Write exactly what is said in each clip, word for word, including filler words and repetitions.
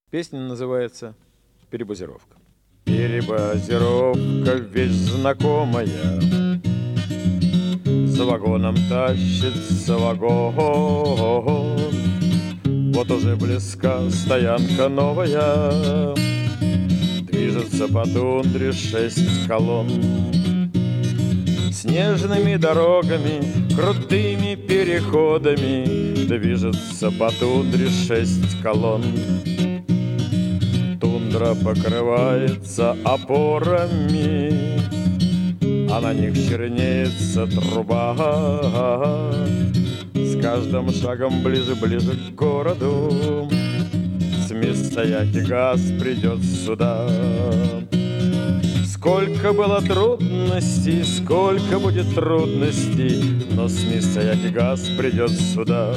Песня называется «Перебазировка». Перебазировка вещь знакомая, за вагоном тащится вагон. Вот уже близка стоянка новая, движется по тундре шесть колонн. Снежными дорогами, крутыми переходами движется по тундре шесть колонн. Тундра покрывается опорами, а на них чернеется труба. С каждым шагом ближе-ближе к городу с места газ придет сюда. Сколько было трудностей, сколько будет трудностей, но с места газ придет сюда.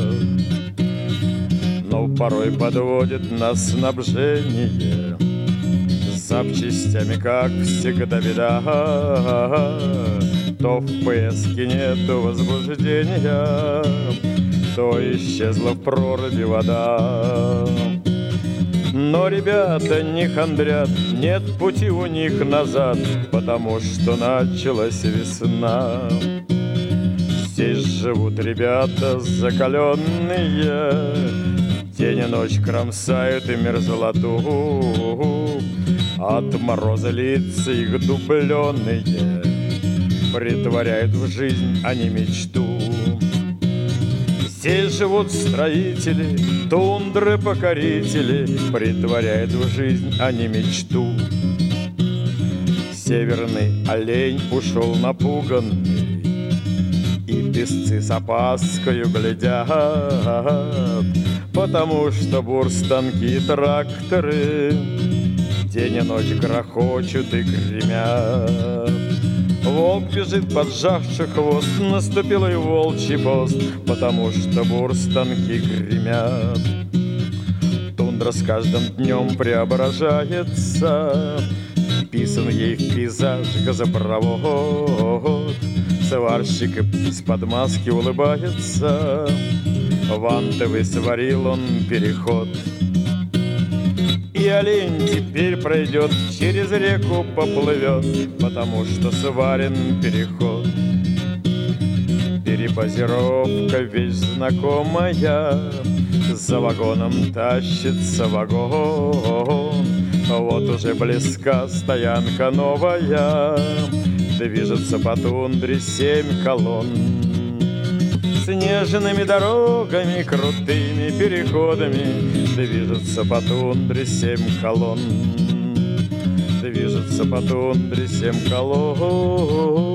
Но порой подводит нас снабжение запчастями, как всегда, беда. То в ПСке нету возбуждения, то исчезла в проруби вода. Но ребята не хандрят, нет пути у них назад, потому что началась весна. Здесь живут ребята закаленные, день и ночь кромсают и мерзлоту. От мороза лица их дубленые притворяют в жизнь они мечту. Здесь живут строители, тундры-покорители, притворяют в жизнь они мечту. Северный олень ушел напуганный, и песцы с опаскою глядят, потому что бурстанки и тракторы день и ночь грохочут и гремят. Волк бежит, поджавший хвост, наступил и волчий пост, потому что бурстанки гремят. Тундра с каждым днем преображается, писан ей в пейзаж газопровод. Сварщик из-под маски улыбается, вантовый сварил он переход. И олень теперь пройдет, через реку поплывет, потому что сварен переход. Перебазировка вещь знакомая, за вагоном тащится вагон. Вот уже близка стоянка новая, движется по тундре семь колонн. Снежными дорогами, крутыми переходами движется по тундре семь колонн. Движется по тундре семь колонн.